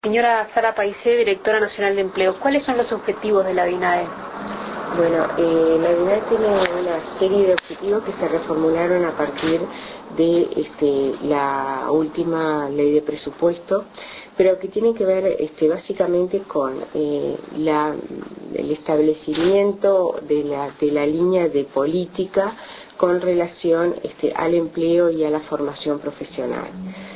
Señora Sara Paisé, directora nacional de empleo, ¿cuáles son los objetivos de la DINAE? Bueno, la DINAE tiene una serie de objetivos que se reformularon a partir de la última ley de presupuesto, pero que tienen que ver básicamente con el establecimiento de la línea de política con relación al empleo y a la formación profesional.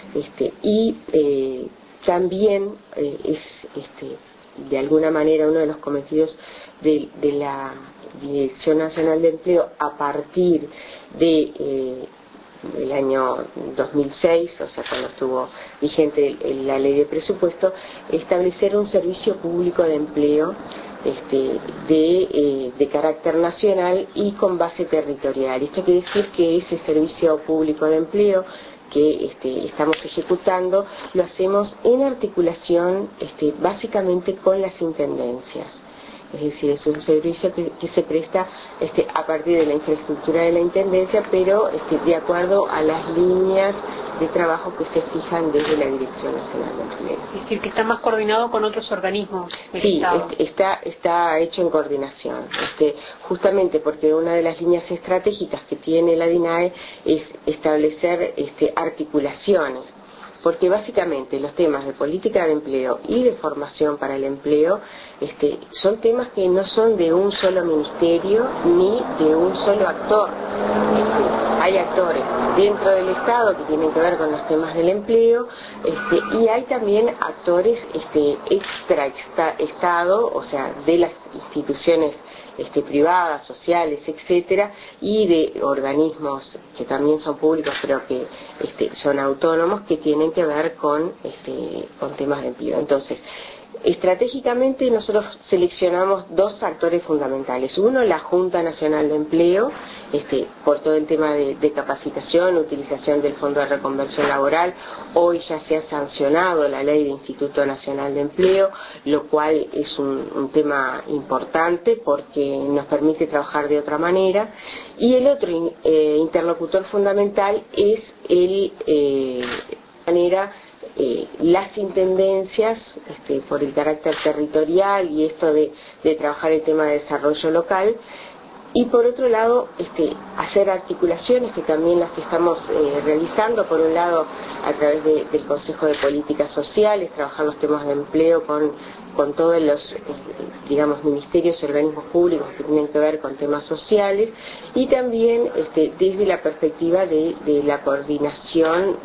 También es de alguna manera uno de los cometidos de la Dirección Nacional de Empleo a partir de el año 2006, o sea, cuando estuvo vigente la ley de presupuesto, establecer un servicio público de empleo de carácter nacional y con base territorial. Esto quiere decir que ese servicio público de empleo que estamos ejecutando lo hacemos en articulación básicamente con las intendencias. Es decir, es un servicio que se presta a partir de la infraestructura de la intendencia, pero de acuerdo a las líneas de trabajo que se fijan desde la Dirección Nacional de Empleo. Es decir, que está más coordinado con otros organismos del Sí, Estado. está hecho en coordinación, justamente porque una de las líneas estratégicas que tiene la DINAE es establecer articulaciones, porque básicamente los temas de política de empleo y de formación para el empleo son temas que no son de un solo ministerio ni de un solo actor. Hay actores dentro del Estado que tienen que ver con los temas del empleo y hay también actores extra Estado, o sea, de las instituciones privadas, sociales, etcétera, y de organismos que también son públicos pero que son autónomos, que tienen que ver con temas de empleo. Entonces, estratégicamente nosotros seleccionamos dos actores fundamentales. Uno, la Junta Nacional de Empleo, por todo el tema de capacitación, utilización del Fondo de Reconversión Laboral. Hoy ya se ha sancionado la ley de Instituto Nacional de Empleo, lo cual es un tema importante porque nos permite trabajar de otra manera. Y el otro interlocutor fundamental es las intendencias, por el carácter territorial y esto de trabajar el tema de desarrollo local, y por otro lado hacer articulaciones que también las estamos realizando, por un lado a través del Consejo de Políticas Sociales, trabajar los temas de empleo con todos los ministerios y organismos públicos que tienen que ver con temas sociales, y también desde la perspectiva de la coordinación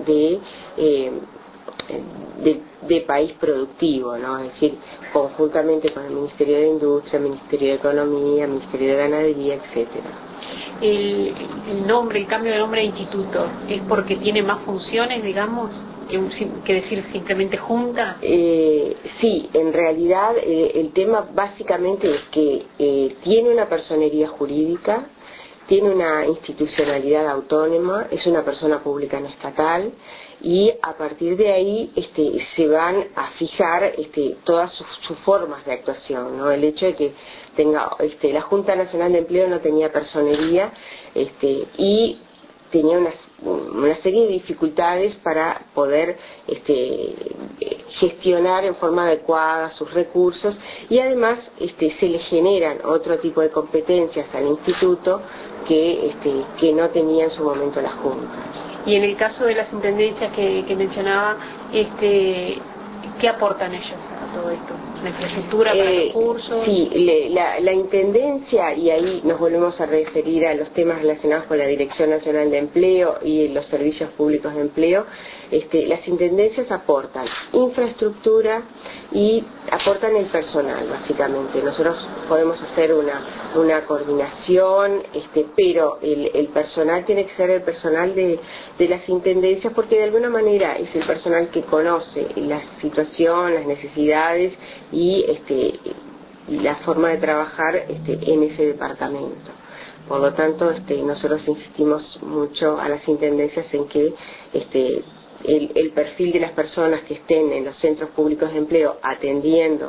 de país productivo, ¿no? Es decir, conjuntamente con el Ministerio de Industria, el Ministerio de Economía, el Ministerio de Ganadería, etcétera. El cambio de nombre de instituto, ¿es porque tiene más funciones, digamos, que decir simplemente junta? Sí, en realidad el tema básicamente es que tiene una personería jurídica, tiene una institucionalidad autónoma, es una persona pública no estatal, y a partir de ahí se van a fijar todas sus formas de actuación, ¿no? El hecho de que tenga la Junta Nacional de Empleo no tenía personería y tenía una serie de dificultades para poder gestionar en forma adecuada sus recursos, y además se le generan otro tipo de competencias al instituto que no tenía en su momento la Junta. Y en el caso de las intendencias que mencionaba, ¿qué aportan ellos a todo esto? ¿La infraestructura para recursos? Sí, la intendencia, y ahí nos volvemos a referir a los temas relacionados con la Dirección Nacional de Empleo y los servicios públicos de empleo. Las intendencias aportan infraestructura y aportan el personal, básicamente. Nosotros podemos hacer una coordinación, pero el personal tiene que ser el personal de las intendencias, porque de alguna manera es el personal que conoce la situación, las necesidades y la forma de trabajar en ese departamento. Por lo tanto, nosotros insistimos mucho a las intendencias en que el perfil de las personas que estén en los centros públicos de empleo atendiendo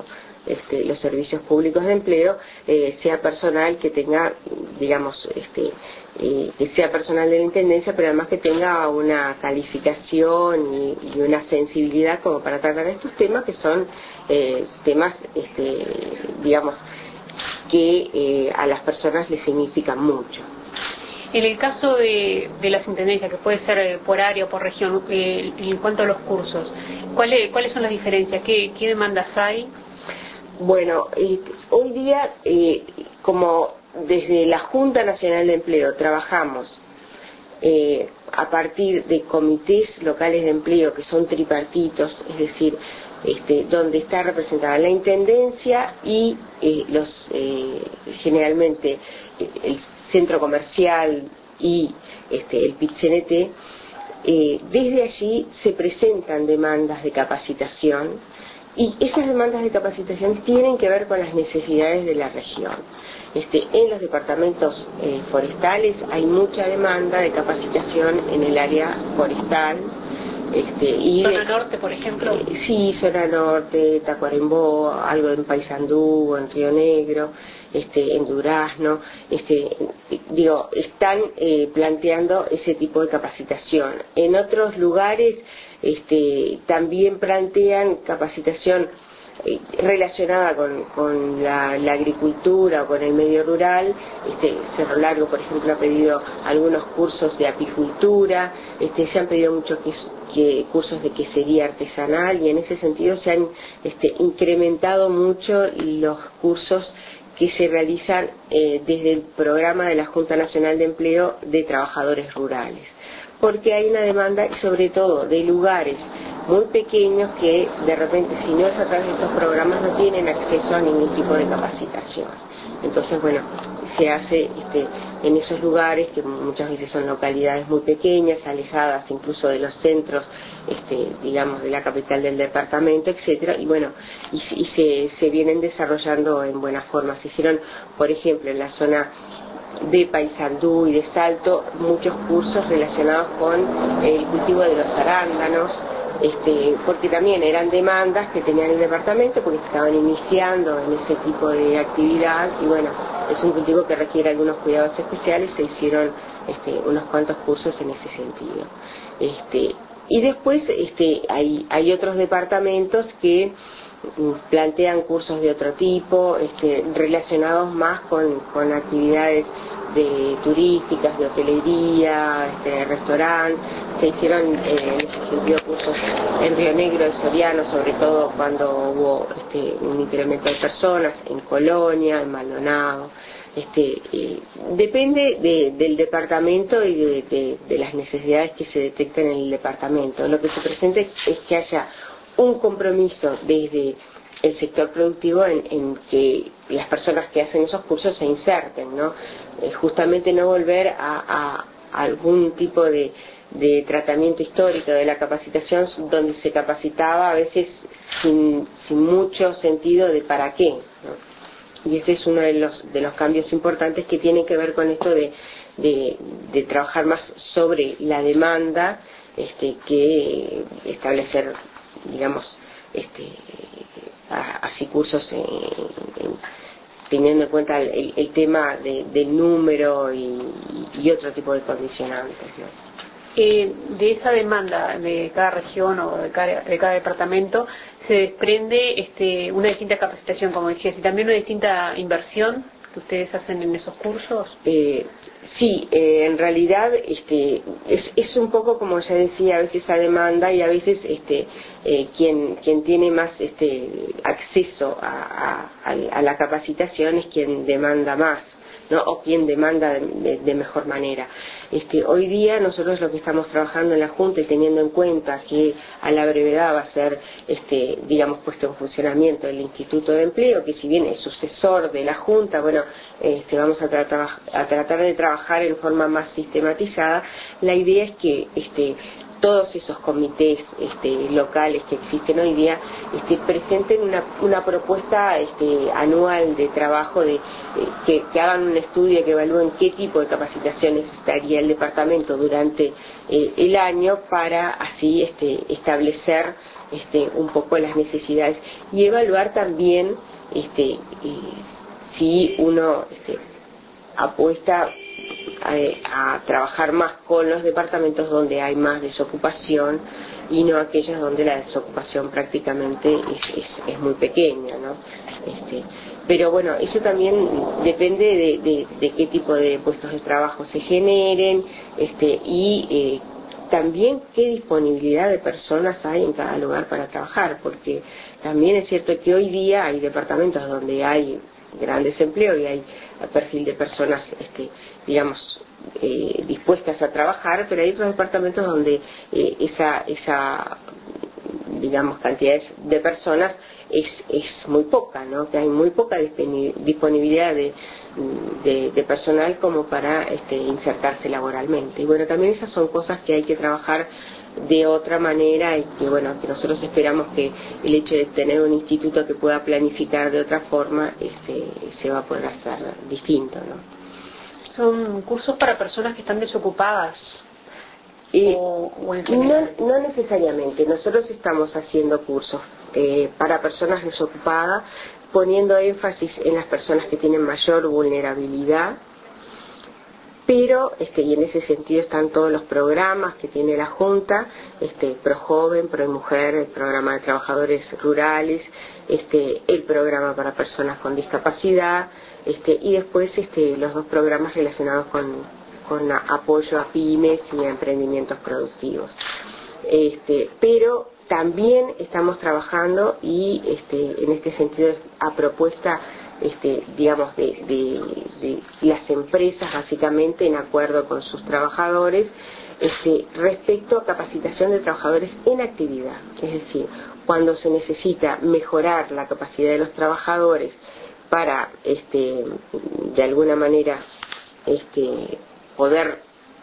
los servicios públicos de empleo, sea personal que tenga, digamos, que sea personal de la Intendencia, pero además que tenga una calificación y una sensibilidad como para tratar estos temas, que son temas, digamos, que a las personas les significan mucho. En el caso de las intendencias, que puede ser por área o por región, en cuanto a los cursos, ¿cuáles son las diferencias? ¿Qué demandas hay? Bueno, hoy día, como desde la Junta Nacional de Empleo trabajamos a partir de comités locales de empleo que son tripartitos, es decir, donde está representada la Intendencia y generalmente el centro comercial y el PIT-CNT, desde allí se presentan demandas de capacitación, y esas demandas de capacitación tienen que ver con las necesidades de la región. En los departamentos forestales hay mucha demanda de capacitación en el área forestal. ¿Zona norte, por ejemplo? Sí, zona norte, Tacuarembó, algo en Paysandú, en Río Negro, en Durazno, están planteando ese tipo de capacitación. En otros lugares también plantean capacitación relacionada con la agricultura o con el medio rural. Cerro Largo, por ejemplo, ha pedido algunos cursos de apicultura, se han pedido muchos cursos de quesería artesanal, y en ese sentido se han incrementado mucho los cursos que se realizan desde el programa de la Junta Nacional de Empleo de Trabajadores Rurales, porque hay una demanda, y sobre todo de lugares muy pequeños que de repente, si no es a través de estos programas, no tienen acceso a ningún tipo de capacitación. Entonces, bueno, se hace en esos lugares, que muchas veces son localidades muy pequeñas, alejadas incluso de los centros, digamos, de la capital del departamento, etcétera, y bueno, y se vienen desarrollando en buena forma. Se hicieron, por ejemplo, en la zona de Paysandú y de Salto, muchos cursos relacionados con el cultivo de los arándanos, porque también eran demandas que tenía el departamento, porque se estaban iniciando en ese tipo de actividad, y bueno, es un cultivo que requiere algunos cuidados especiales. Se hicieron unos cuantos cursos en ese sentido. Y después hay otros departamentos que plantean cursos de otro tipo, relacionados más con actividades turísticas, de hotelería, restaurante. Se hicieron en ese sentido cursos en Río Negro, en Soriano, sobre todo cuando hubo un incremento de personas, en Colonia, en Maldonado. Depende del departamento y de las necesidades que se detectan en el departamento. Lo que se presenta es que haya un compromiso desde el sector productivo en que las personas que hacen esos cursos se inserten, ¿no? Justamente no volver a algún tipo de tratamiento histórico de la capacitación, donde se capacitaba a veces sin mucho sentido de para qué, ¿no? Y ese es uno de los cambios importantes, que tiene que ver con esto de trabajar más sobre la demanda, que establecer, digamos, así cursos teniendo en cuenta el tema del número y otro tipo de condicionantes, ¿no? De esa demanda de cada región o de cada departamento se desprende una distinta capacitación, como decías, y también una distinta inversión que ustedes hacen en esos cursos. Sí, en realidad es un poco, como ya decía, a veces a demanda, y a veces quien tiene más acceso a la capacitación es quien demanda más, ¿no? O quien demanda de mejor manera. Hoy día nosotros lo que estamos trabajando en la Junta, y teniendo en cuenta que a la brevedad va a ser digamos, puesto en funcionamiento el Instituto de Empleo, que si bien es sucesor de la Junta, bueno, vamos a tratar de trabajar en forma más sistematizada. La idea es que todos esos comités locales que existen hoy día presenten una propuesta anual de trabajo, que hagan un estudio que evalúen qué tipo de capacitación necesitaría el departamento durante el año, para así establecer un poco las necesidades y evaluar también si uno apuesta a trabajar más con los departamentos donde hay más desocupación y no aquellos donde la desocupación prácticamente es muy pequeña, ¿no? Pero bueno, eso también depende de qué tipo de puestos de trabajo se generen y también qué disponibilidad de personas hay en cada lugar para trabajar, porque también es cierto que hoy día hay departamentos donde hay gran desempleo y hay perfil de personas digamos dispuestas a trabajar, pero hay otros departamentos donde esa digamos cantidad de personas es muy poca, ¿no? Que hay muy poca disponibilidad de personal como para insertarse laboralmente. Y bueno, también esas son cosas que hay que trabajar de otra manera y que bueno, que nosotros esperamos que el hecho de tener un instituto que pueda planificar de otra forma se va a poder hacer distinto, ¿no? Son cursos para personas que están desocupadas. No necesariamente. Nosotros estamos haciendo cursos para personas desocupadas, poniendo énfasis en las personas que tienen mayor vulnerabilidad, pero y en ese sentido están todos los programas que tiene la Junta, Pro Joven, Pro Mujer, el programa de trabajadores rurales, el programa para personas con discapacidad, y después los dos programas relacionados con apoyo a pymes y a emprendimientos productivos. Pero también estamos trabajando y en este sentido a propuesta digamos de las empresas básicamente en acuerdo con sus trabajadores respecto a capacitación de trabajadores en actividad, es decir, cuando se necesita mejorar la capacidad de los trabajadores para de alguna manera poder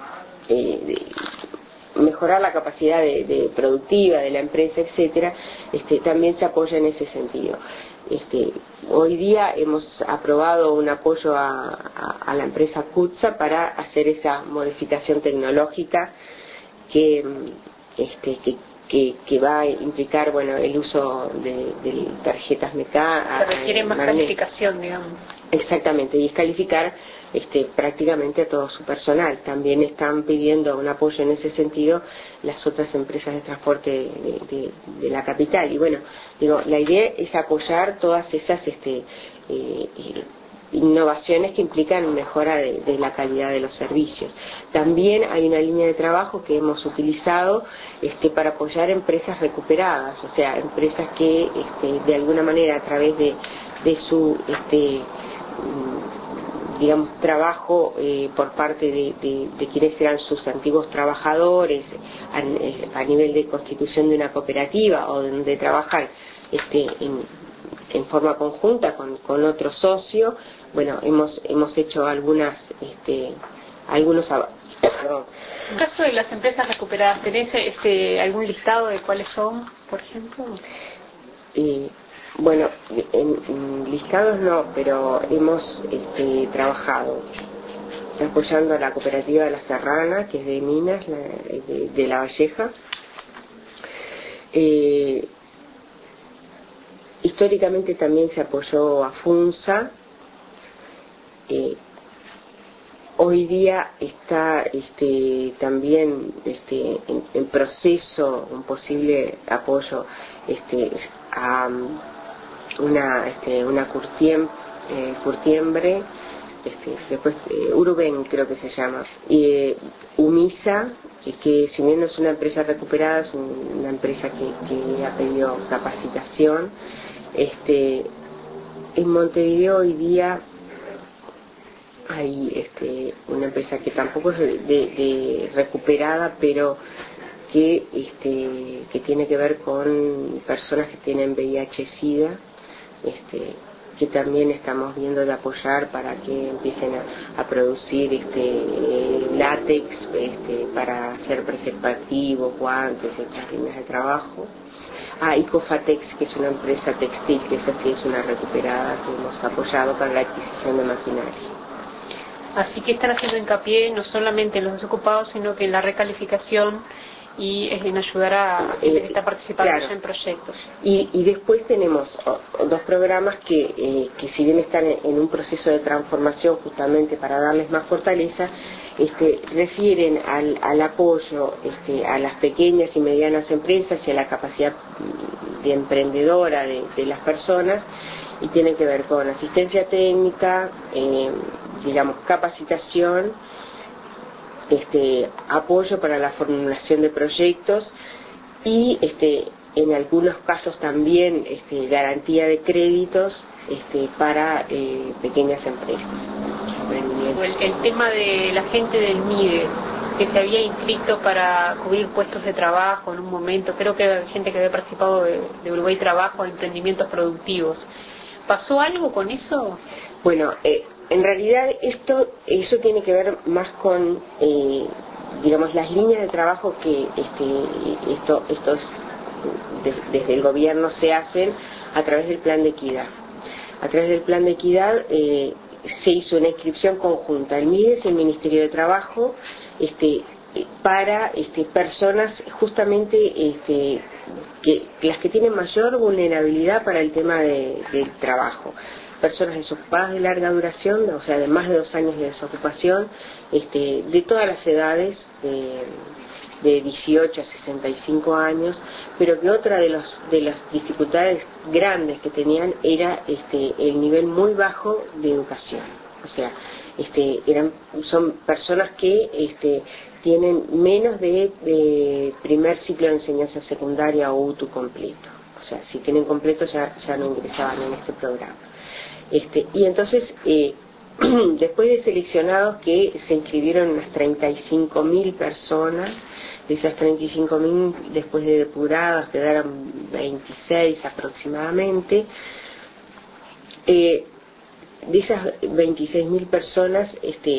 mejorar la capacidad de productiva de la empresa, etcétera, también se apoya en ese sentido. Hoy día hemos aprobado un apoyo a la empresa CUTSA para hacer esa modificación tecnológica que va a implicar bueno el uso de tarjetas mecánicas. Se requiere más calificación, digamos. Exactamente, y es calificar prácticamente a todo su personal. También están pidiendo un apoyo en ese sentido las otras empresas de transporte de la capital. Y bueno, digo, la idea es apoyar todas esas innovaciones que implican mejora de la calidad de los servicios. También hay una línea de trabajo que hemos utilizado para apoyar empresas recuperadas, o sea, empresas que de alguna manera a través de su digamos trabajo por parte de quienes eran sus antiguos trabajadores a nivel de constitución de una cooperativa o donde trabajan en forma conjunta con otro socio. Bueno, hemos hecho algunos perdón. En caso de las empresas recuperadas, ¿tenés algún listado de cuáles son, por ejemplo? Bueno, en listados no, pero hemos trabajado apoyando a la cooperativa de La Serrana, que es de Minas, de La Valleja. Históricamente también se apoyó a FUNSA. Hoy día está también en proceso un posible apoyo a una curtiembre, después Urben creo que se llama, y UMISA, que si bien no es una empresa recuperada, es una empresa que ha pedido capacitación. En Montevideo hoy día hay una empresa que tampoco es de recuperada, pero que tiene que ver con personas que tienen VIH-Sida, que también estamos viendo de apoyar para que empiecen a producir látex para hacer preservativos, guantes, estas líneas de trabajo. Y Cofatex, que es una empresa textil, que esa sí es una recuperada que hemos apoyado para la adquisición de maquinaria. Así que están haciendo hincapié no solamente en los desocupados, sino que en la recalificación y en ayudar a gente que está participando claro. en proyectos. Y después tenemos dos programas que si bien están en un proceso de transformación justamente para darles más fortaleza, refieren al apoyo a las pequeñas y medianas empresas y a la capacidad de emprendedora de las personas, y tienen que ver con asistencia técnica, digamos capacitación, apoyo para la formulación de proyectos y en algunos casos también garantía de créditos para pequeñas empresas. El tema de la gente del MIDES que se había inscrito para cubrir puestos de trabajo en un momento, creo que hay gente que había participado de Uruguay Trabajo, de emprendimientos productivos. ¿Pasó algo con eso? Bueno, en realidad eso tiene que ver más con digamos las líneas de trabajo que estos desde el gobierno se hacen a través del plan de equidad. A través del plan de equidad se hizo una inscripción conjunta, el MIDES y el Ministerio de Trabajo, para personas justamente que las que tienen mayor vulnerabilidad para el tema del trabajo, personas desocupadas de larga duración, o sea de más de 2 años de desocupación, de todas las edades, de 18 a 65 años, pero que otra de las dificultades grandes que tenían era el nivel muy bajo de educación. O sea, son personas que tienen menos de primer ciclo de enseñanza secundaria o UTU completo. O sea, si tienen completo ya no ingresaban en este programa. Y entonces, después de seleccionados, que se inscribieron unas 35.000 personas, de esas 35.000, después de depuradas quedaron 26 aproximadamente. De esas 26.000 personas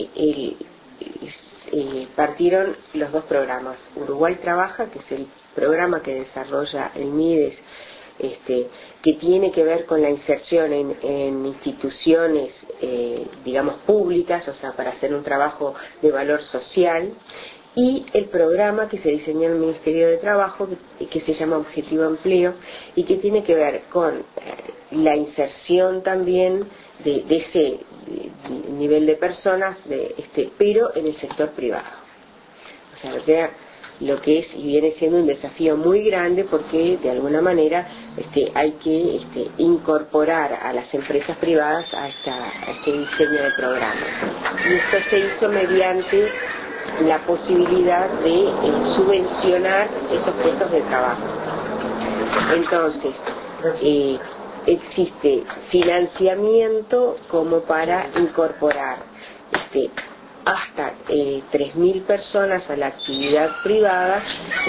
partieron los dos programas. Uruguay Trabaja, que es el programa que desarrolla el MIDES, que tiene que ver con la inserción en instituciones, digamos, públicas, o sea, para hacer un trabajo de valor social, y el programa que se diseñó en el Ministerio de Trabajo, que se llama Objetivo Empleo, y que tiene que ver con la inserción también de ese nivel de personas, pero en el sector privado. O sea, lo que es y viene siendo un desafío muy grande, porque de alguna manera hay que incorporar a las empresas privadas a este diseño de programa. Y esto se hizo mediante la posibilidad de subvencionar esos puestos de trabajo. Entonces, existe financiamiento como para incorporar hasta 3.000 personas a la actividad privada,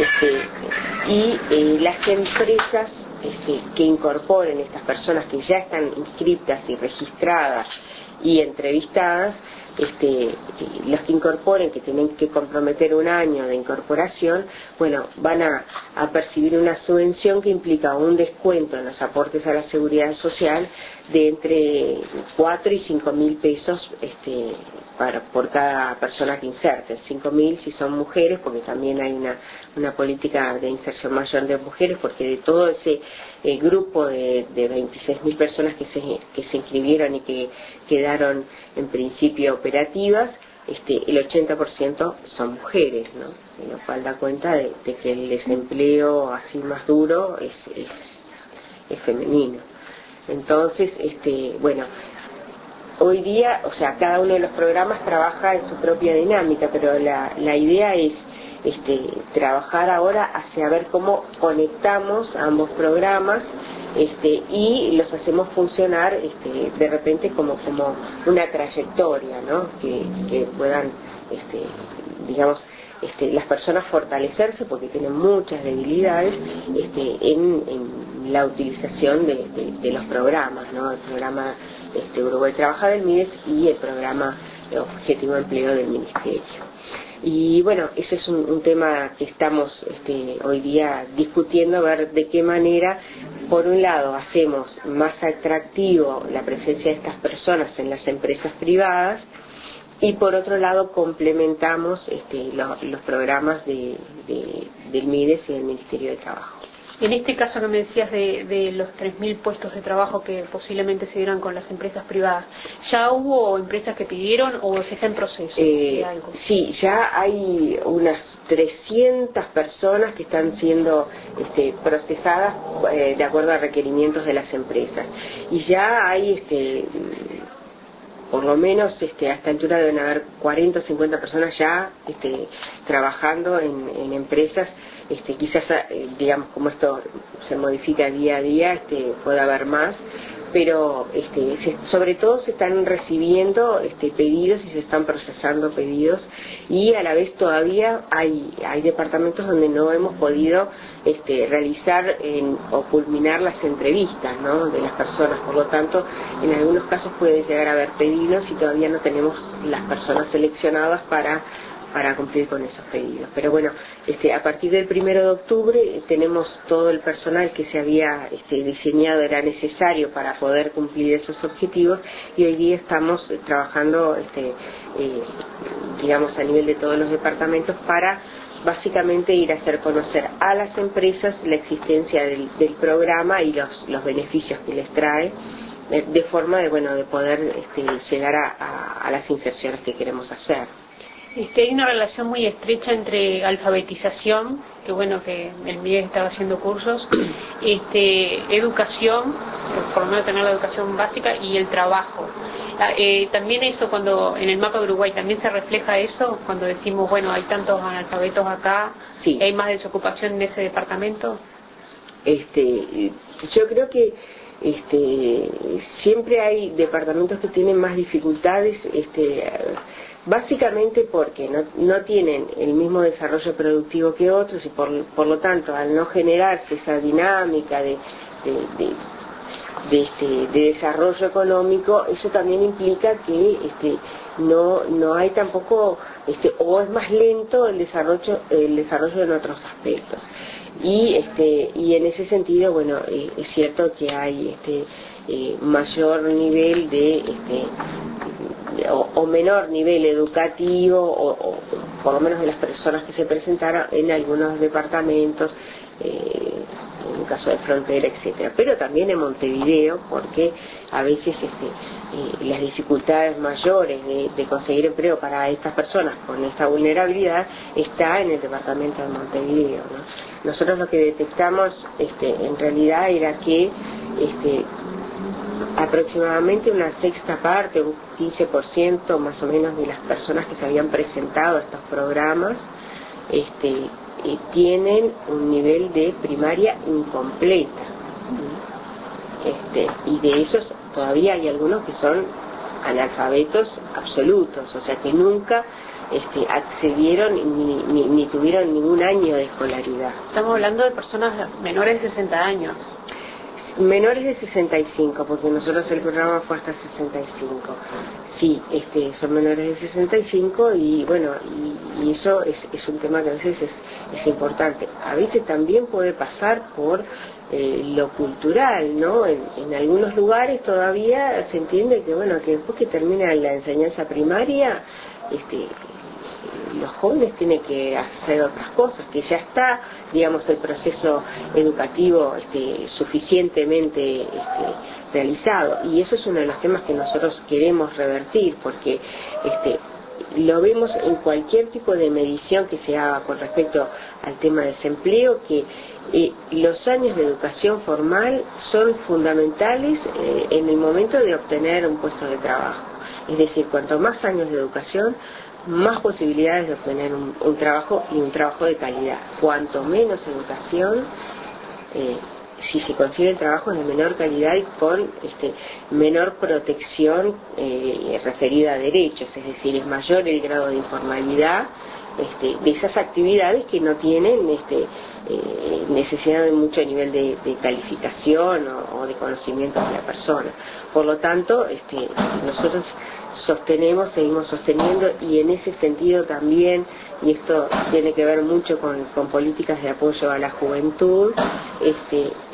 y las empresas que incorporen estas personas que ya están inscritas y registradas y entrevistadas, los que incorporen, que tienen que comprometer 1 año de incorporación, bueno, van a percibir una subvención que implica un descuento en los aportes a la seguridad social de entre 4 y 5.000 pesos por cada persona que inserte. 5.000 si son mujeres, porque también hay una política de inserción mayor de mujeres, porque de todo ese grupo de 26.000 personas que se inscribieron y que quedaron en principio operativas, el 80% son mujeres, ¿no? Lo cual da cuenta de que el desempleo así más duro es femenino. Entonces, bueno, hoy día, o sea, cada uno de los programas trabaja en su propia dinámica, pero la idea es trabajar ahora hacia ver cómo conectamos ambos programas y los hacemos funcionar de repente como una trayectoria, ¿no? Que puedan, digamos, las personas fortalecerse, porque tienen muchas debilidades en la utilización de los programas, ¿no? El programa Uruguay Trabaja del MIDES y el programa Objetivo Empleo del Ministerio. Y bueno, eso es un tema que estamos hoy día discutiendo, a ver de qué manera, por un lado, hacemos más atractivo la presencia de estas personas en las empresas privadas, y por otro lado complementamos los programas del MIDES y del Ministerio de Trabajo. En este caso que me decías de los 3.000 puestos de trabajo que posiblemente se dieran con las empresas privadas, ¿ya hubo empresas que pidieron o se está en proceso de algo? Sí, ya hay unas 300 personas que están siendo procesadas de acuerdo a requerimientos de las empresas. Y ya hay por lo menos a esta altura deben haber 40 o 50 personas ya trabajando en empresas. Quizás digamos, como esto se modifica día a día, pueda haber más, pero sobre todo se están recibiendo pedidos y se están procesando pedidos, y a la vez todavía hay departamentos donde no hemos podido realizar o culminar las entrevistas, ¿no?, de las personas. Por lo tanto, en algunos casos puede llegar a haber pedidos y todavía no tenemos las personas seleccionadas para cumplir con esos pedidos. Pero bueno, a partir del 1 de octubre tenemos todo el personal que se había diseñado, era necesario para poder cumplir esos objetivos, y hoy día estamos trabajando digamos a nivel de todos los departamentos para básicamente ir a hacer conocer a las empresas la existencia del programa y los beneficios que les trae, de forma de poder llegar a las inserciones que queremos hacer. Hay una relación muy estrecha entre alfabetización, que bueno que el MIDES estaba haciendo cursos, educación, por lo menos tener la educación básica, y el trabajo. También eso, cuando en el mapa de Uruguay también se refleja eso, cuando decimos, bueno, hay tantos analfabetos acá, sí, hay más desocupación en ese departamento. Yo creo que siempre hay departamentos que tienen más dificultades, básicamente porque no tienen el mismo desarrollo productivo que otros, y por lo tanto, al no generarse esa dinámica de desarrollo económico, eso también implica que no hay tampoco, o es más lento el desarrollo en otros aspectos. Y en ese sentido, bueno, es cierto que hay mayor nivel o menor nivel educativo, o por lo menos de las personas que se presentaron en algunos departamentos, en el caso de Frontera, etcétera, pero también en Montevideo, porque a veces las dificultades mayores de conseguir empleo para estas personas con esta vulnerabilidad está en el departamento de Montevideo, ¿no? Nosotros lo que detectamos en realidad era que aproximadamente una sexta parte, un 15% más o menos de las personas que se habían presentado a estos programas tienen un nivel de primaria incompleta, y de esos todavía hay algunos que son analfabetos absolutos, o sea que nunca accedieron ni tuvieron ningún año de escolaridad. Estamos hablando de personas menores de 60 años. Menores de 65, porque nosotros el programa fue hasta 65. Sí, son menores de 65, y bueno, y eso es un tema que a veces es importante. A veces también puede pasar por lo cultural, ¿no? En algunos lugares todavía se entiende que, bueno, que después que termina la enseñanza primaria, los jóvenes tienen que hacer otras cosas, que ya está, digamos, el proceso educativo suficientemente realizado, y eso es uno de los temas que nosotros queremos revertir, porque lo vemos en cualquier tipo de medición que se haga con respecto al tema de desempleo, que los años de educación formal son fundamentales en el momento de obtener un puesto de trabajo. Es decir, cuanto más años de educación, más posibilidades de obtener un trabajo, y un trabajo de calidad. Cuanto menos educación, si se consigue el trabajo es de menor calidad y con menor protección referida a derechos, es decir, es mayor el grado de informalidad de esas actividades que no tienen necesidad de mucho nivel de calificación o de conocimiento de la persona. Por lo tanto, nosotros seguimos sosteniendo, y en ese sentido también, y esto tiene que ver mucho con políticas de apoyo a la juventud,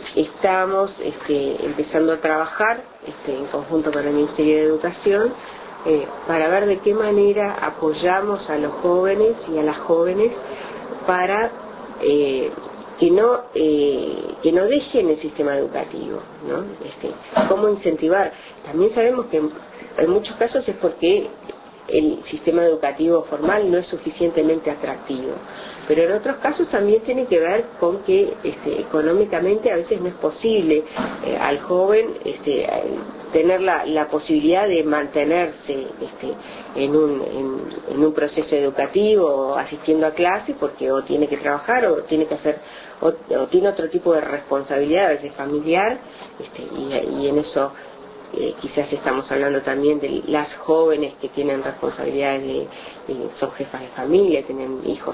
estamos empezando a trabajar en conjunto con el Ministerio de Educación para ver de qué manera apoyamos a los jóvenes y a las jóvenes para que no dejen el sistema educativo, ¿no? Cómo incentivar. También sabemos que en muchos casos es porque el sistema educativo formal no es suficientemente atractivo, pero en otros casos también tiene que ver con que económicamente a veces no es posible al joven tener la posibilidad de mantenerse en un proceso educativo, asistiendo a clases, porque o tiene que trabajar o tiene que hacer o tiene otro tipo de responsabilidad, a veces familiar, y en eso quizás estamos hablando también de las jóvenes que tienen responsabilidades son jefas de familia, tienen hijos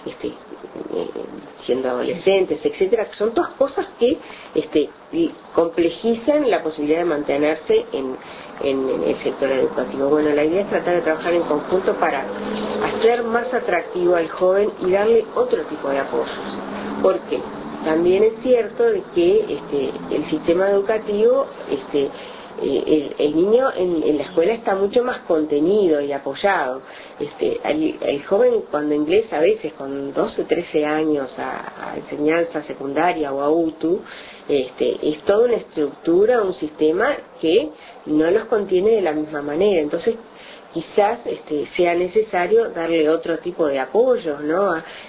siendo adolescentes, etcétera, que son todas cosas que complejizan la posibilidad de mantenerse en el sector educativo. Bueno, la idea es tratar de trabajar en conjunto para hacer más atractivo al joven y darle otro tipo de apoyos. ¿Por qué? También es cierto de que el sistema educativo el niño en la escuela está mucho más contenido y apoyado. El joven cuando ingresa a veces con 12 13 años a enseñanza secundaria o a UTU, es toda una estructura, un sistema que no los contiene de la misma manera. Entonces quizás sea necesario darle otro tipo de apoyo, ¿no?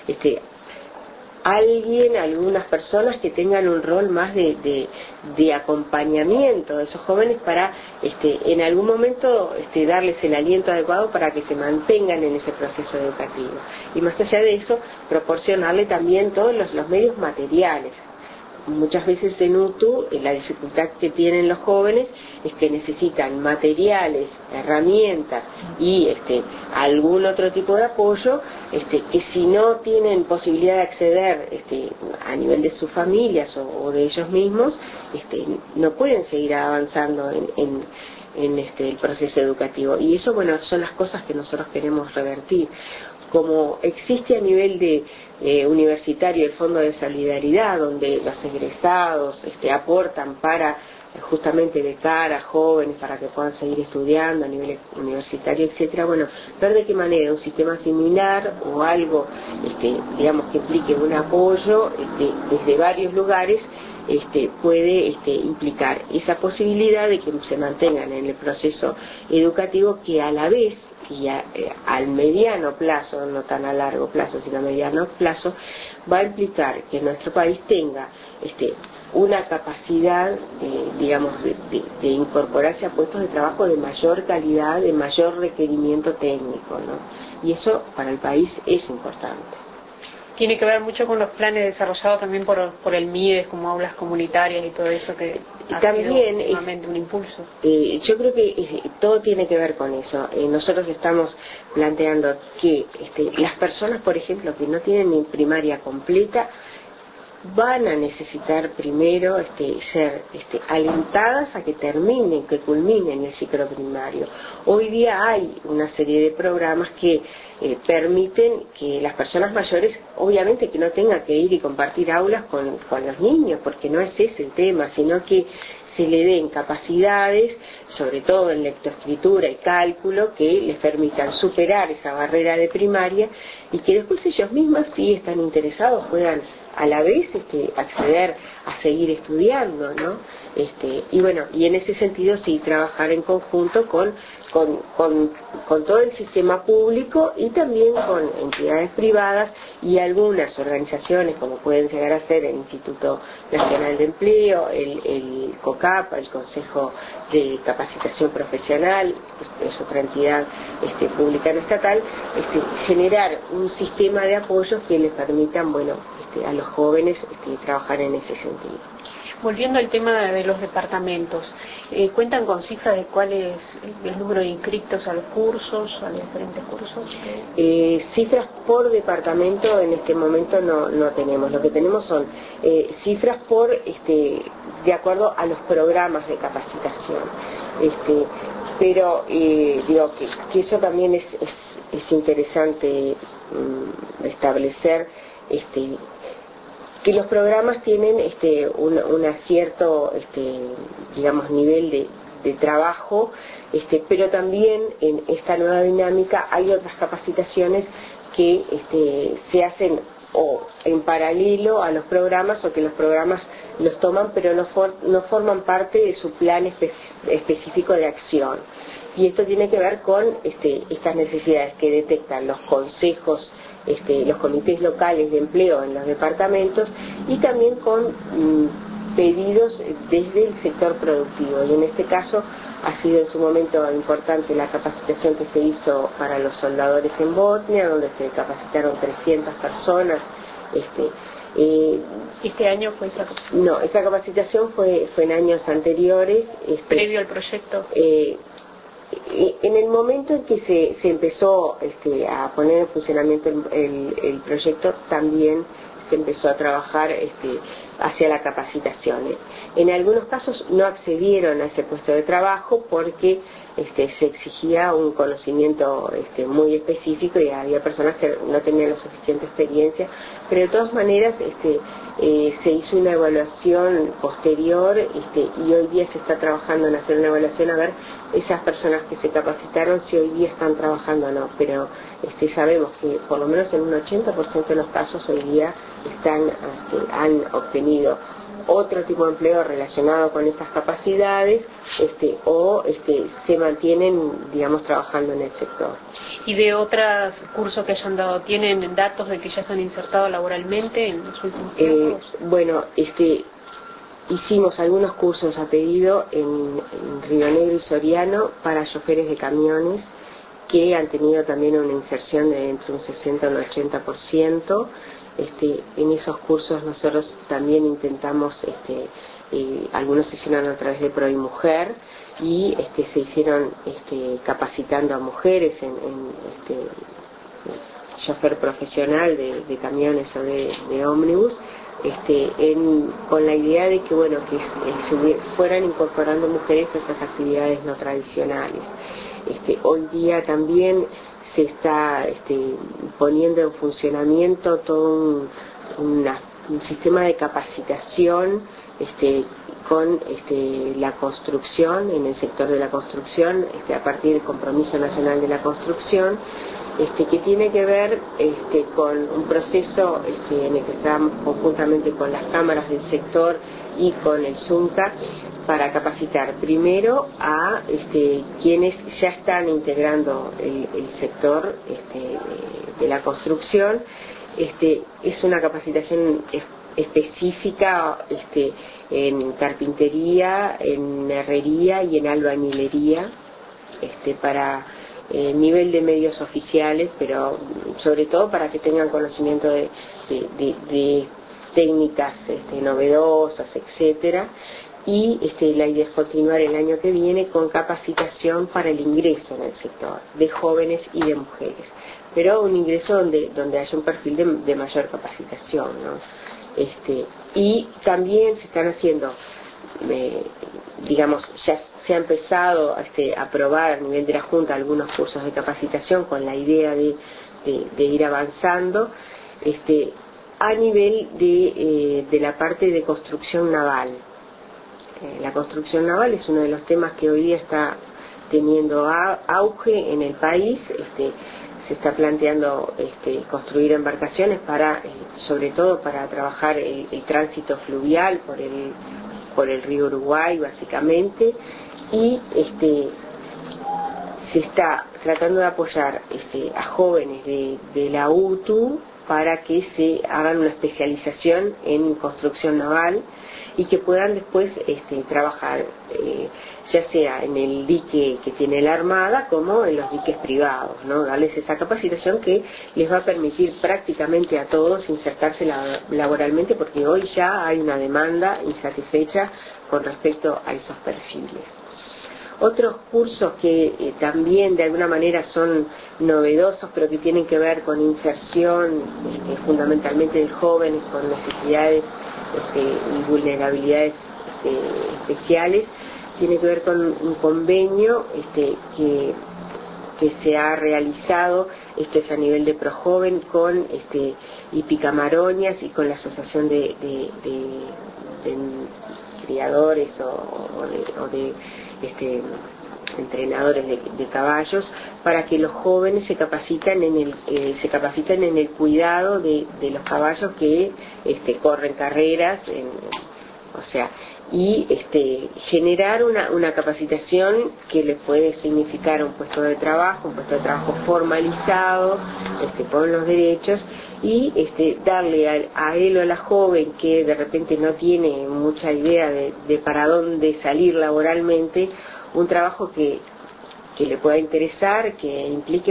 Algunas personas que tengan un rol más de acompañamiento de esos jóvenes para en algún momento darles el aliento adecuado para que se mantengan en ese proceso educativo, y más allá de eso proporcionarle también todos los medios materiales. Muchas veces en UTU la dificultad que tienen los jóvenes es que necesitan materiales, herramientas y algún otro tipo de apoyo que si no tienen posibilidad de acceder a nivel de sus familias o de ellos mismos, no pueden seguir avanzando en el proceso educativo. Y eso, bueno, son las cosas que nosotros queremos revertir. Como existe a nivel de universitario el Fondo de Solidaridad, donde los egresados aportan para justamente becar a jóvenes para que puedan seguir estudiando a nivel universitario, etcétera. Bueno, ver de qué manera un sistema similar o algo, digamos, que implique un apoyo desde varios lugares puede implicar esa posibilidad de que se mantengan en el proceso educativo, que a la vez y al mediano plazo, no tan a largo plazo, sino a mediano plazo, va a implicar que nuestro país tenga una capacidad, digamos, de incorporarse a puestos de trabajo de mayor calidad, de mayor requerimiento técnico, ¿no? Y eso para el país es importante. Tiene que ver mucho con los planes desarrollados también por el MIDES, como aulas comunitarias y todo eso, que también es un impulso. Yo creo que todo tiene que ver con eso. Nosotros estamos planteando que las personas, por ejemplo, que no tienen ni primaria completa, van a necesitar primero ser alentadas a que terminen, que culminen el ciclo primario. Hoy día hay una serie de programas que permiten que las personas mayores, obviamente que no tengan que ir y compartir aulas con los niños, porque no es ese el tema, sino que se le den capacidades, sobre todo en lectoescritura y cálculo, que les permitan superar esa barrera de primaria, y que después ellos mismos, si están interesados, puedan a la vez acceder a seguir estudiando, ¿no? Y bueno, y en ese sentido sí trabajar en conjunto con todo el sistema público y también con entidades privadas y algunas organizaciones, como pueden llegar a ser el Instituto Nacional de Empleo, el COCAP, el Consejo de Capacitación Profesional, es otra entidad pública no estatal, generar un sistema de apoyos que les permitan, bueno, a los jóvenes trabajar en ese sentido. Volviendo al tema de los departamentos, ¿cuentan con cifras de cuál es el número de inscritos a los cursos, a los diferentes cursos? Cifras por departamento en este momento no tenemos. Lo que tenemos son cifras por de acuerdo a los programas de capacitación. Pero digo que eso también es interesante establecer que los programas tienen un cierto digamos nivel de de trabajo, pero también en esta nueva dinámica hay otras capacitaciones que se hacen o en paralelo a los programas, o que los programas los toman pero no forman parte de su plan específico de acción. Y esto tiene que ver con estas necesidades que detectan los consejos, los comités locales de empleo en los departamentos, y también con pedidos desde el sector productivo. Y en este caso ha sido en su momento importante la capacitación que se hizo para los soldadores en Botnia, donde se capacitaron 300 personas. ¿Este año fue esa capacitación? No, esa capacitación fue en años anteriores. ¿Previo al proyecto? En el momento en que se empezó a poner en funcionamiento el proyecto, también se empezó a trabajar hacia la capacitación. En algunos casos no accedieron a ese puesto de trabajo porque se exigía un conocimiento muy específico, y había personas que no tenían la suficiente experiencia, pero de todas maneras se hizo una evaluación posterior, y hoy día se está trabajando en hacer una evaluación a ver esas personas que se capacitaron si hoy día están trabajando o no, pero sabemos que por lo menos en un 80% de los casos hoy día han obtenido otro tipo de empleo relacionado con esas capacidades, o se mantienen, digamos, trabajando en el sector. ¿Y de otros cursos que hayan dado, tienen datos de que ya se han insertado laboralmente en los últimos tiempos? Bueno, hicimos algunos cursos a pedido en Río Negro y Soriano para choferes de camiones, que han tenido también una inserción de entre un 60 y un 80%. En esos cursos nosotros también intentamos, algunos se hicieron a través de ProImujer, y se hicieron capacitando a mujeres en chofer profesional de camiones o de ómnibus, con la idea de que fueran incorporando mujeres a esas actividades no tradicionales. Hoy día también se está poniendo en funcionamiento todo un sistema de capacitación con la construcción, en el sector de la construcción, a partir del Compromiso Nacional de la Construcción, que tiene que ver con un proceso en el que estamos conjuntamente con las cámaras del sector y con el ZUNCA, para capacitar primero a quienes ya están integrando el sector de la construcción. Es una capacitación específica en carpintería, en herrería y en albañilería, para nivel de medios oficiales, pero sobre todo para que tengan conocimiento de técnicas novedosas, etcétera. Y la idea es continuar el año que viene con capacitación para el ingreso en el sector de jóvenes y de mujeres, pero un ingreso donde haya un perfil de mayor capacitación, ¿no? Y también se están haciendo, digamos, ya se ha empezado a probar a nivel de la Junta algunos cursos de capacitación con la idea de ir avanzando a nivel de la parte de construcción naval. La construcción naval es uno de los temas que hoy día está teniendo auge en el país. Se está planteando construir embarcaciones sobre todo para trabajar el tránsito fluvial por el río Uruguay, básicamente, y se está tratando de apoyar a jóvenes de la UTU para que se hagan una especialización en construcción naval y que puedan después trabajar ya sea en el dique que tiene la Armada como en los diques privados, ¿no? Darles esa capacitación que les va a permitir prácticamente a todos insertarse laboralmente, porque hoy ya hay una demanda insatisfecha con respecto a esos perfiles. Otros cursos que también de alguna manera son novedosos, pero que tienen que ver con inserción fundamentalmente de jóvenes con necesidades y vulnerabilidades especiales, tiene que ver con un convenio que se ha realizado, esto es a nivel de Projoven, con Hipicamaroñas y con la Asociación de criadores o de entrenadores de caballos, para que los jóvenes se capaciten en el cuidado de los caballos que corren carreras, o sea, y generar una capacitación que les puede significar un puesto de trabajo formalizado, con los derechos, y darle a él o a la joven que de repente no tiene mucha idea de para dónde salir laboralmente, un trabajo que le pueda interesar, que implique,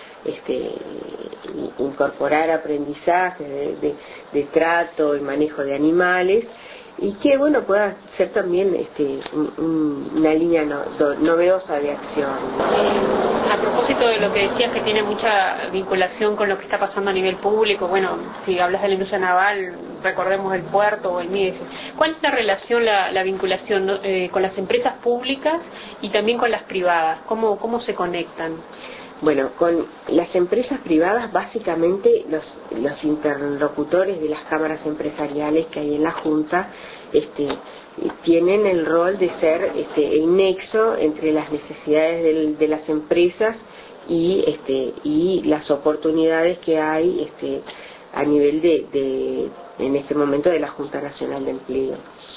incorporar aprendizaje de trato y manejo de animales, y que pueda ser también una línea novedosa de acción. A propósito de lo que decías, que tiene mucha vinculación con lo que está pasando a nivel público, si hablas de la industria naval, recordemos el puerto o el MIDES. ¿Cuál es la relación, la vinculación con las empresas públicas y también con las privadas? ¿Cómo se conectan? Bueno, con las empresas privadas, básicamente los interlocutores de las cámaras empresariales que hay en la Junta tienen el rol de ser el nexo entre las necesidades de las empresas y las oportunidades que hay a nivel en este momento de la Junta Nacional de Empleo.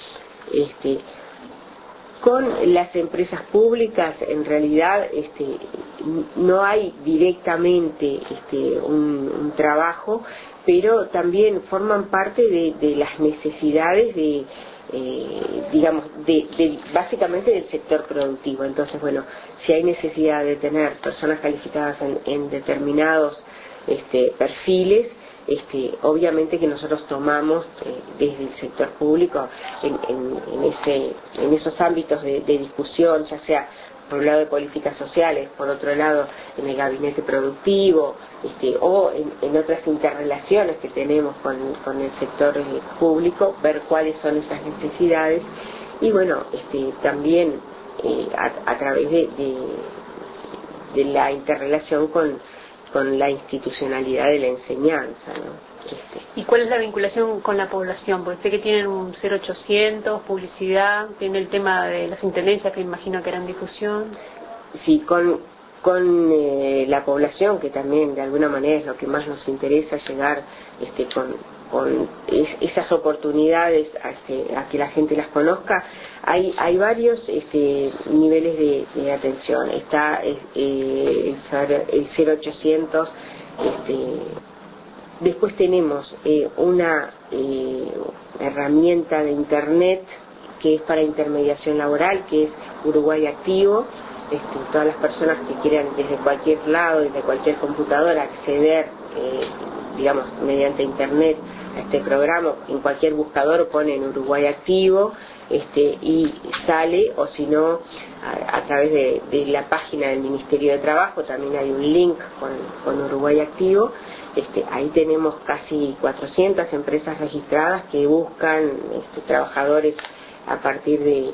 Con las empresas públicas, en realidad, no hay directamente un trabajo, pero también forman parte de las necesidades básicamente del sector productivo. Entonces, si hay necesidad de tener personas calificadas en determinados perfiles, obviamente que nosotros tomamos desde el sector público en esos ámbitos de discusión, ya sea por un lado de políticas sociales, por otro lado en el gabinete productivo, o en otras interrelaciones que tenemos con el sector público, ver cuáles son esas necesidades, y también a través de la interrelación con la institucionalidad de la enseñanza, ¿no? ¿Y cuál es la vinculación con la población? Porque sé que tienen un 0800, publicidad, tiene el tema de las intendencias, que imagino que eran difusión. Sí, con la población, que también de alguna manera es lo que más nos interesa, llegar con esas oportunidades a que la gente las conozca. Hay varios niveles de atención. Está el 0800, después tenemos una herramienta de internet que es para intermediación laboral, que es Uruguay Activo. Todas las personas que quieran desde cualquier lado, desde cualquier computadora, acceder, mediante internet a este programa, en cualquier buscador ponen Uruguay Activo, y sale, o si no, a través de la página del Ministerio de Trabajo también hay un link con Uruguay Activo. Ahí tenemos casi 400 empresas registradas que buscan trabajadores a partir de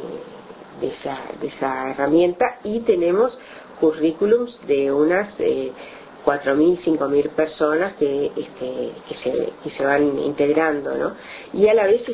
esa herramienta, y tenemos currículums de unas 4.000, 5.000 personas que se van integrando, ¿no? Y a la vez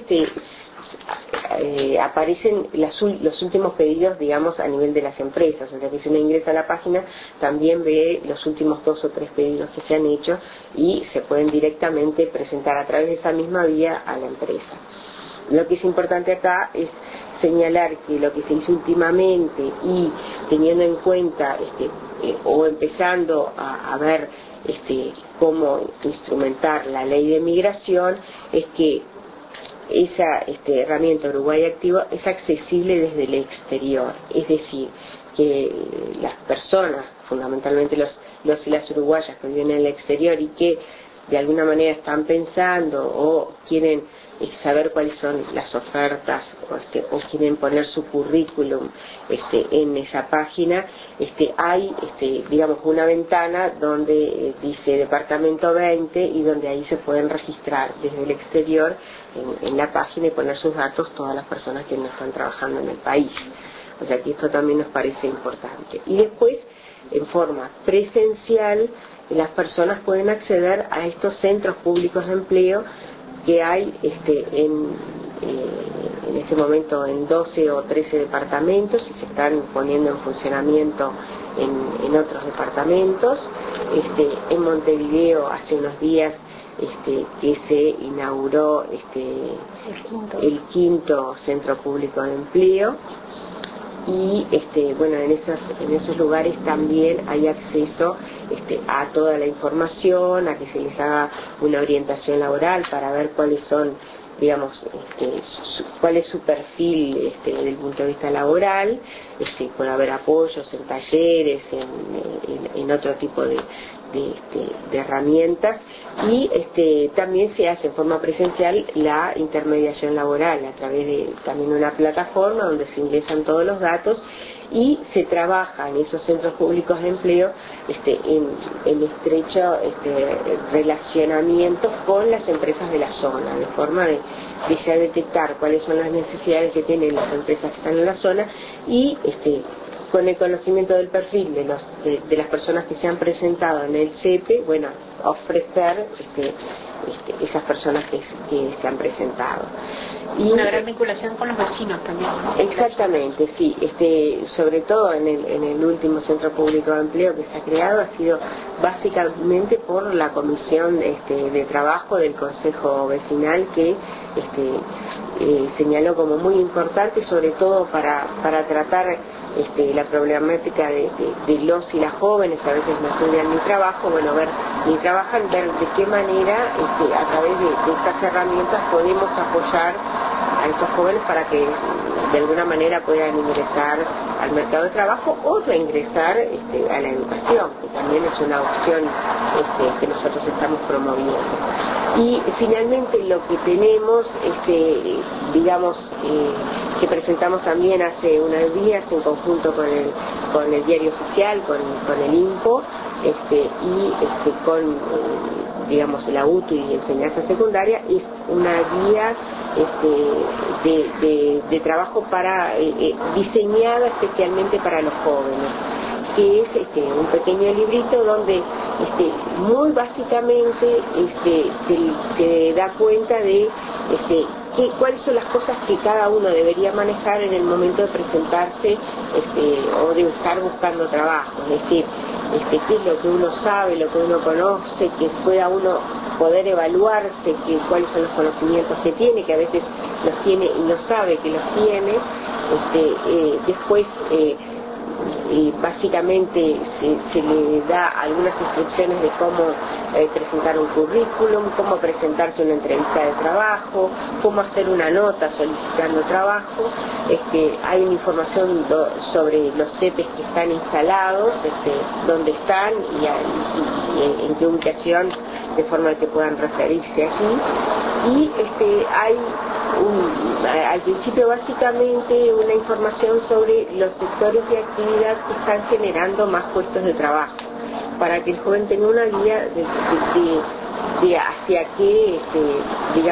aparecen los últimos pedidos, a nivel de las empresas. O sea que si uno ingresa a la página también ve los últimos 2 o 3 pedidos que se han hecho y se pueden directamente presentar a través de esa misma vía a la empresa. Lo que es importante acá es señalar que lo que se hizo últimamente, y teniendo en cuenta o empezando a ver cómo instrumentar la ley de migración, es que esa herramienta Uruguay Activo es accesible desde el exterior, es decir, que las personas, fundamentalmente los y las uruguayas que viven en el exterior y que de alguna manera están pensando o quieren saber cuáles son las ofertas o quieren poner su currículum en esa página, hay una ventana donde dice Departamento 20, y donde ahí se pueden registrar desde el exterior en la página y poner sus datos todas las personas que no están trabajando en el país. O sea que esto también nos parece importante. Y después, en forma presencial, las personas pueden acceder a estos centros públicos de empleo que hay en este momento en 12 o 13 departamentos y se están poniendo en funcionamiento en otros departamentos. En Montevideo hace unos días que se inauguró el quinto centro público de empleo. Y bueno, en esos lugares también hay acceso a toda la información, a que se les haga una orientación laboral para ver cuáles son, digamos, cuál es su perfil desde el punto de vista laboral. Puede haber apoyos en talleres, en otro tipo de herramientas, y también se hace en forma presencial la intermediación laboral a través de también una plataforma donde se ingresan todos los datos y se trabaja en esos centros públicos de empleo en estrecho relacionamiento con las empresas de la zona, de forma de ya detectar cuáles son las necesidades que tienen las empresas que están en la zona y con el conocimiento del perfil de las personas que se han presentado en el CEPE, bueno, ofrecer esas personas que se han presentado. Y una gran vinculación con los vecinos también, ¿no? Exactamente, sí. Sobre todo en el último centro público de empleo que se ha creado, ha sido básicamente por la comisión de trabajo del Consejo Vecinal que señaló como muy importante, sobre todo para tratar la problemática de los y las jóvenes que a veces no estudian ni trabajan, ver de qué manera a través de estas herramientas podemos apoyar a esos jóvenes para que de alguna manera puedan ingresar al mercado de trabajo o reingresar a la educación, que también es una opción que nosotros estamos promoviendo. Y finalmente lo que tenemos, que presentamos también hace unos días en conjunto con el diario oficial, con el INPO, y con la UTU y enseñanza secundaria, es una guía de trabajo diseñada especialmente para los jóvenes, que es un pequeño librito donde muy básicamente se da cuenta de cuáles son las cosas que cada uno debería manejar en el momento de presentarse o de estar buscando trabajo, es decir, qué es lo que uno sabe, lo que uno conoce, que pueda uno poder evaluarse, cuáles son los conocimientos que tiene, que a veces los tiene y no sabe que los tiene. Después básicamente se le da algunas instrucciones de cómo presentar un currículum, cómo presentarse una entrevista de trabajo, cómo hacer una nota solicitando trabajo. Hay una información sobre los CEPES que están instalados, dónde están y en qué ubicación, de forma que puedan referirse allí. Y hay al principio básicamente una información sobre los sectores de actividad que están generando más puestos de trabajo, para que el joven tenga una guía de hacia qué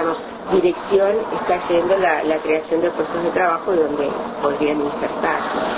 dirección está yendo la creación de puestos de trabajo y donde podrían insertarse.